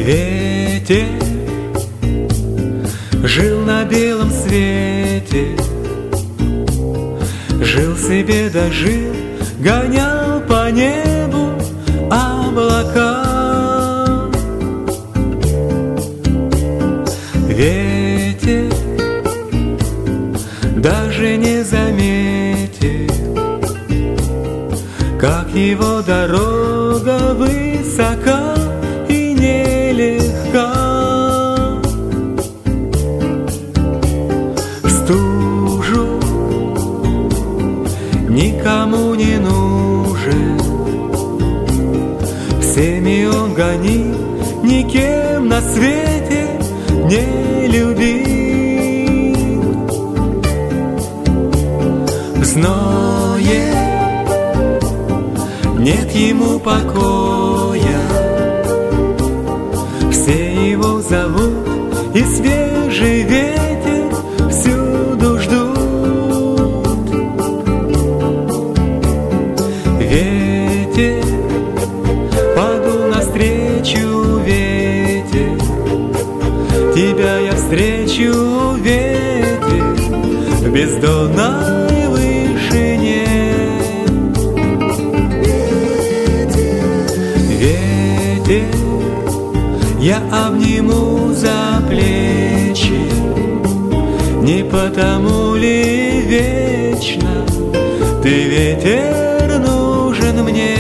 Ветер жил на белом свете, жил себе да жил, гонял по небу облака. Ветер даже не заметил, как его дорога высока и нелегка. В стужу никому не нужен, всеми он гонит, никем на свете не любим. В зное нет ему покоя, все его зовут, и свежий ветер всюду ждут. Ветер подул навстречу, ветер, тебя я встречу, ветер, в бездонной вышине. Ветер, я обниму за плечи, не потому ли вечно ты, ветер, нужен мне?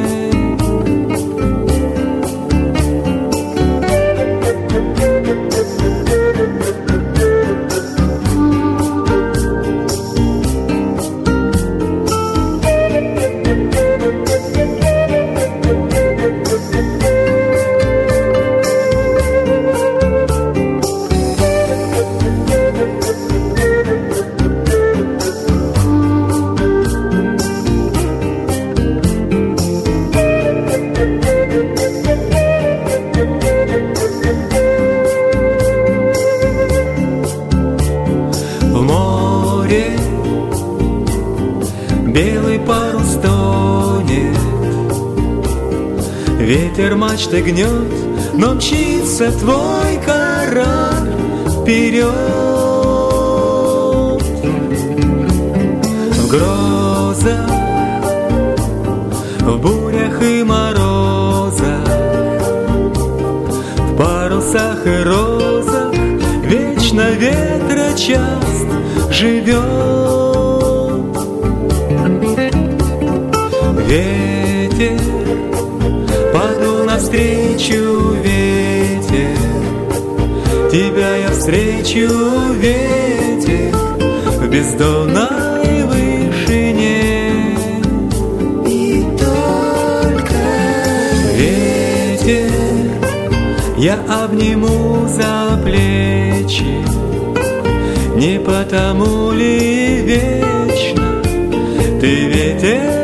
Белый парус тонет, ветер мачты гнет, но мчится твой корабль вперед. В грозах, в бурях и морозах, в парусах и розах вечно ветрочаст живет. Ветер подул навстречу, ветер, тебя я встречу, ветер, в бездонной вышине. И только ветер, я обниму за плечи, не потому ли вечно ты, ветер,